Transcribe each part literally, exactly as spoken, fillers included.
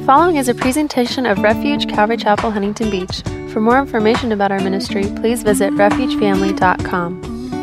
following is a presentation of Refuge Calvary Chapel, Huntington Beach. For more information about our ministry, please visit refuge family dot com.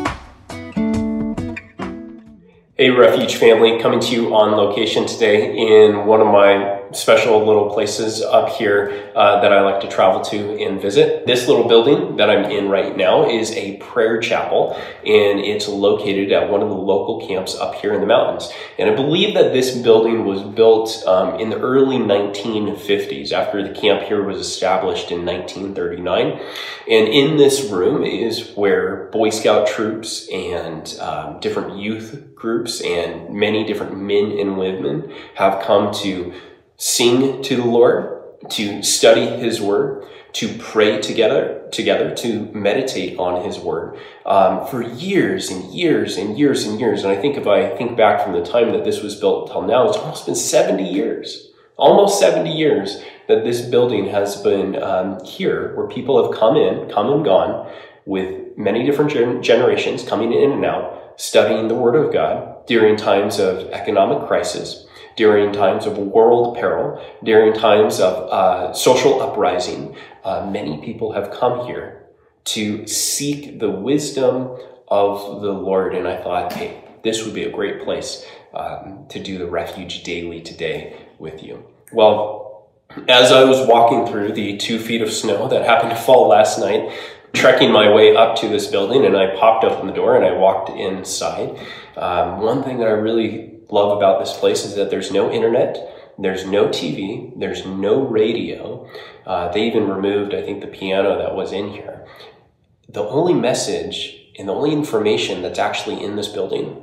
Hey Refuge family, coming to you on location today in one of my special little places up here uh, that I like to travel to and visit. This little building that I'm in right now is a prayer chapel, and it's located at one of the local camps up here in the mountains. And I believe that this building was built um, in the early nineteen fifties after the camp here was established in nineteen thirty-nine. And in this room is where Boy Scout troops and um, different youth groups and many different men and women have come to sing to the Lord, to study His Word, to pray together, together to meditate on His Word um, for years and years and years and years. And I think if I think back from the time that this was built till now, it's almost been seventy years, almost seventy years that this building has been um, here, where people have come in, come and gone with many different gen- generations coming in and out, studying the Word of God during times of economic crisis, during times of world peril, during times of uh, social uprising. Uh, many people have come here to seek the wisdom of the Lord. And I thought, hey, this would be a great place um, to do the Refuge Daily today with you. Well, as I was walking through the two feet of snow that happened to fall last night, trekking my way up to this building, and I popped open the door and I walked inside. Um, one thing that I really love about this place is that there's no internet, there's no T V, there's no radio. Uh, they even removed, I think, the piano that was in here. The only message and the only information that's actually in this building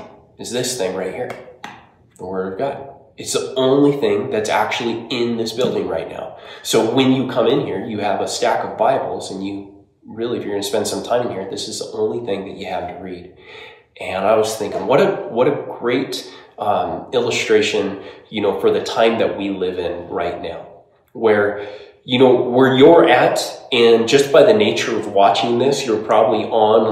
is this thing right here, the Word of God. It's the only thing that's actually in this building right now. So when you come in here, you have a stack of Bibles, and you really, if you're going to spend some time in here, this is the only thing that you have to read. And I was thinking, what a what a great um, illustration, you know, for the time that we live in right now, where, you know, where you're at, and just by the nature of watching this, you're probably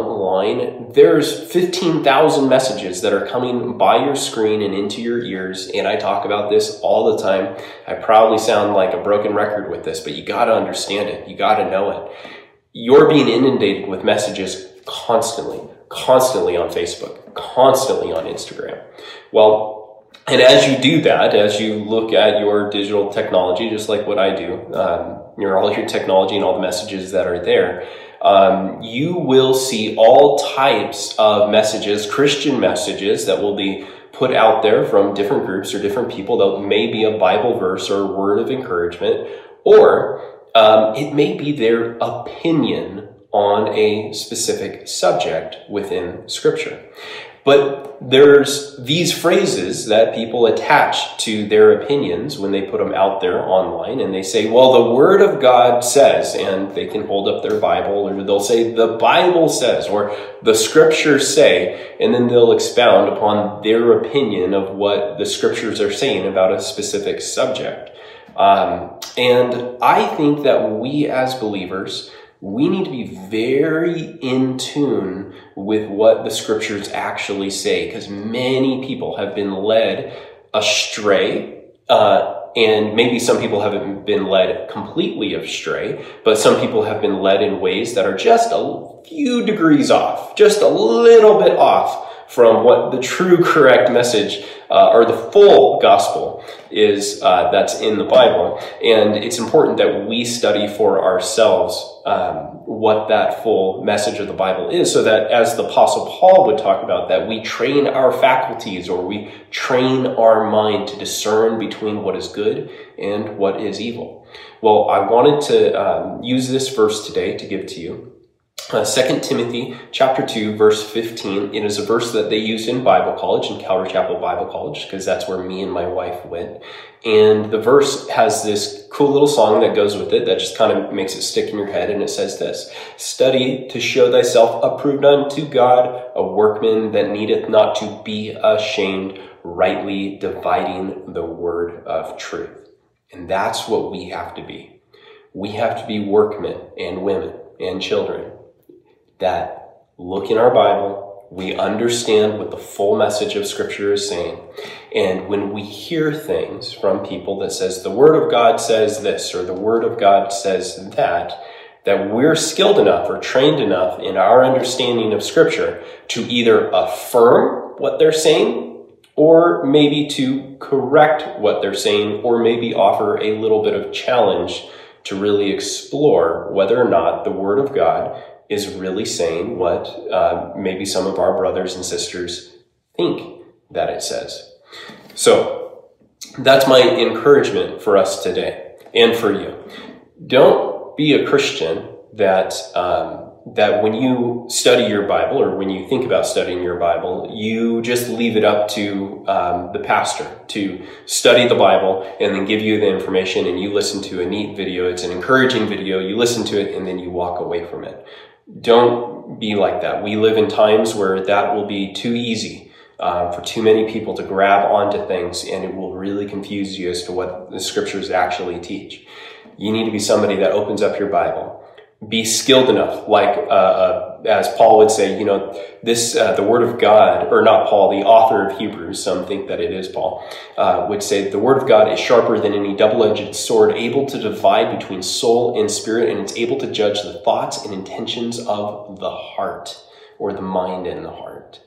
online. There's fifteen thousand messages that are coming by your screen and into your ears. And I talk about this all the time. I probably sound like a broken record with this, but you got to understand it. You got to know it. You're being inundated with messages constantly. Constantly on Facebook, constantly on Instagram. Well, and as you do that, as you look at your digital technology, just like what I do, um, your all your technology and all the messages that are there, um, you will see all types of messages, Christian messages that will be put out there from different groups or different people. That may be a Bible verse or a word of encouragement, or um, it may be their opinion on a specific subject within Scripture. But there's these phrases that people attach to their opinions when they put them out there online, and they say, well, the Word of God says, and they can hold up their Bible, or they'll say, the Bible says, or the Scriptures say, and then they'll expound upon their opinion of what the Scriptures are saying about a specific subject. Um, and I think that we as believers, we need to be very in tune with what the Scriptures actually say, because many people have been led astray, uh, and maybe some people haven't been led completely astray, but some people have been led in ways that are just a few degrees off, just a little bit off from what the true correct message uh, or the full gospel is uh, that's in the Bible. And it's important that we study for ourselves um, what that full message of the Bible is, so that, as the Apostle Paul would talk about, that we train our faculties, or we train our mind to discern between what is good and what is evil. Well, I wanted to um, use this verse today to give to you. Uh, Second Timothy chapter two, verse fifteen. It is a verse that they use in Bible college, in Calvary Chapel Bible College, because that's where me and my wife went. And the verse has this cool little song that goes with it that just kind of makes it stick in your head. And it says this: study to show thyself approved unto God, a workman that needeth not to be ashamed, rightly dividing the word of truth. And that's what we have to be. We have to be workmen and women and children that look in our Bible, We understand what the full message of Scripture is saying. And when we hear things from people that says the Word of God says this or the Word of God says that, that we're skilled enough or trained enough in our understanding of Scripture to either affirm what they're saying or maybe to correct what they're saying or maybe offer a little bit of challenge to really explore whether or not the Word of God is really saying what uh, maybe some of our brothers and sisters think that it says. So that's my encouragement for us today and for you. Don't be a Christian that um, that when you study your Bible or when you think about studying your Bible, you just leave it up to um, the pastor to study the Bible and then give you the information and you listen to a neat video. It's an encouraging video. You listen to it and then you walk away from it. Don't be like that. We live in times where that will be too easy uh, for too many people to grab onto things, and it will really confuse you as to what the Scriptures actually teach. You need to be somebody that opens up your Bible. Be skilled enough, like uh, uh, as Paul would say, you know, this uh, the Word of God, or not Paul, the author of Hebrews, some think that it is Paul, uh, would say the Word of God is sharper than any double-edged sword, able to divide between soul and spirit, and it's able to judge the thoughts and intentions of the heart, or the mind and the heart.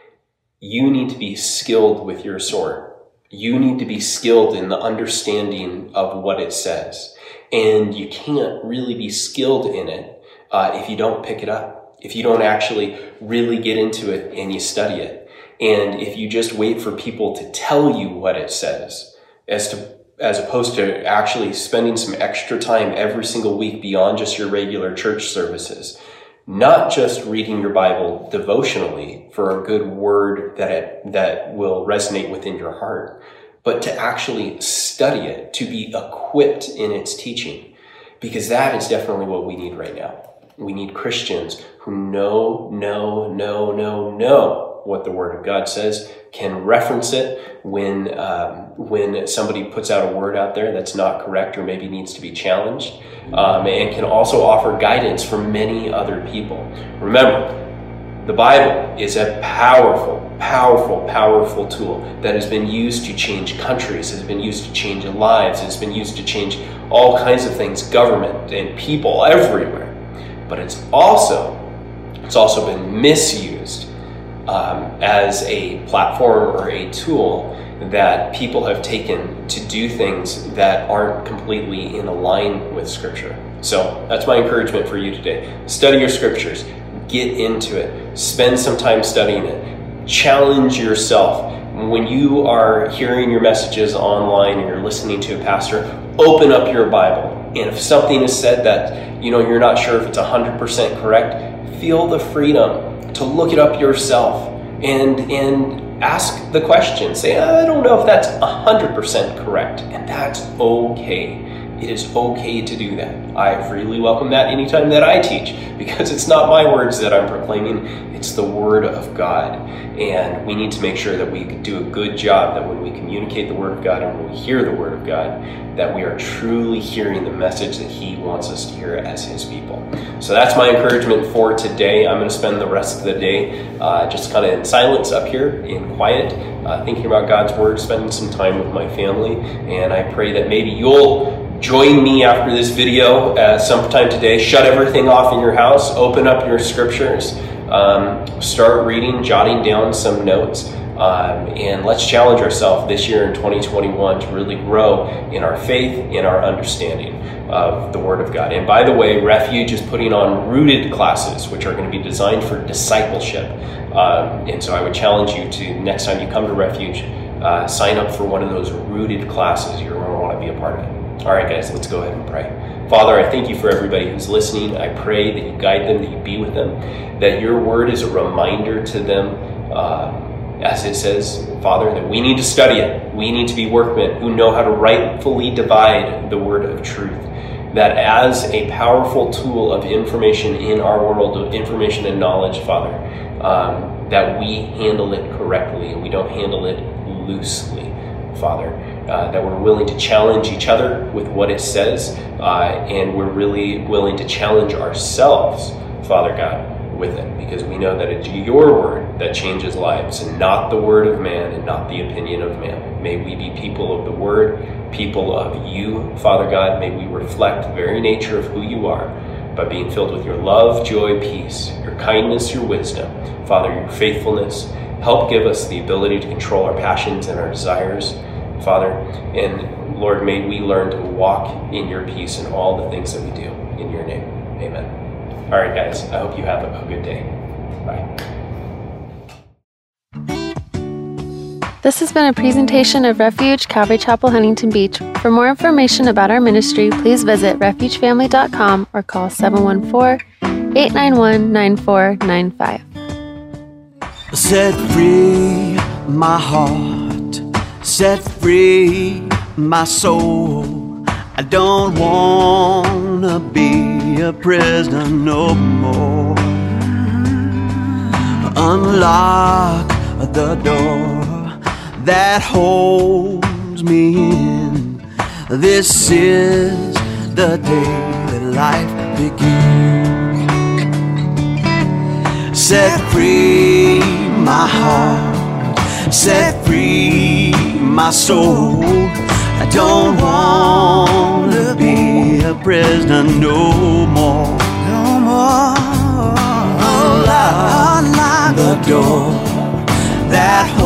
You need to be skilled with your sword. You need to be skilled in the understanding of what it says. And you can't really be skilled in it uh, if you don't pick it up, if you don't actually really get into it and you study it. And if you just wait for people to tell you what it says, as to as opposed to actually spending some extra time every single week beyond just your regular church services, not just reading your Bible devotionally for a good word that it, that will resonate within your heart, but to actually study it, to be equipped in its teaching, because that is definitely what we need right now. We need Christians who know, know, know, know, know what the Word of God says, can reference it when um, when somebody puts out a word out there that's not correct or maybe needs to be challenged, um, and can also offer guidance for many other people. Remember, the Bible is a powerful, powerful, powerful tool that has been used to change countries, has been used to change lives, has been used to change all kinds of things, government and people everywhere. But it's also, it's also been misused um, as a platform or a tool that people have taken to do things that aren't completely in line with Scripture. So that's my encouragement for you today. Study your Scriptures. Get into it. Spend some time studying it. Challenge yourself. When you are hearing your messages online and you're listening to a pastor, open up your Bible. And if something is said that, you know, you're not sure if it's one hundred percent correct, feel the freedom to look it up yourself and and ask the question. Say, I don't know if that's one hundred percent correct. And that's okay. It is okay to do that. I freely welcome that anytime that I teach, because it's not my words that I'm proclaiming, it's the Word of God. And we need to make sure that we do a good job, that when we communicate the Word of God and when we hear the Word of God, that we are truly hearing the message that He wants us to hear as His people. So that's my encouragement for today. I'm going to spend the rest of the day uh, just kind of in silence up here, in quiet, uh, thinking about God's Word, spending some time with my family. And I pray that maybe you'll join me after this video uh, sometime today. Shut everything off in your house, open up your Scriptures, um, start reading, jotting down some notes, um, and let's challenge ourselves this year in twenty twenty-one to really grow in our faith, in our understanding of the Word of God. And by the way, Refuge is putting on Rooted classes, which are going to be designed for discipleship. Um, and so I would challenge you to, next time you come to Refuge, uh, sign up for one of those Rooted classes. You're going to want to be a part of it. All right, guys, let's go ahead and pray. Father, I thank you for everybody who's listening. I pray that you guide them, that you be with them, that your word is a reminder to them, uh, as it says, Father, that we need to study it. We need to be workmen who know how to rightfully divide the word of truth. That as a powerful tool of information in our world, of information and knowledge, Father, um, that we handle it correctly and we don't handle it loosely, Father. Uh, that we're willing to challenge each other with what it says, uh, and we're really willing to challenge ourselves, Father God, with it, because we know that it's your word that changes lives, and not the word of man and not the opinion of man. May we be people of the word, people of you, Father God. May we reflect the very nature of who you are by being filled with your love, joy, peace, your kindness, your wisdom, Father, your faithfulness. Help give us the ability to control our passions and our desires, Father. And Lord, may we learn to walk in your peace in all the things that we do. In your name, amen. All right, guys, I hope you have a good day. Bye. This has been a presentation of Refuge Calvary Chapel, Huntington Beach. For more information about our ministry, please visit refuge family dot com or call seven one four, eight nine one, nine four nine five. Set free my heart, set free my soul. I don't wanna be a prisoner no more. Unlock the door that holds me in. This is the day that life begins. Set free my heart, set free my soul. I don't wanna be a prisoner no more. No more. Unlock, unlock the door that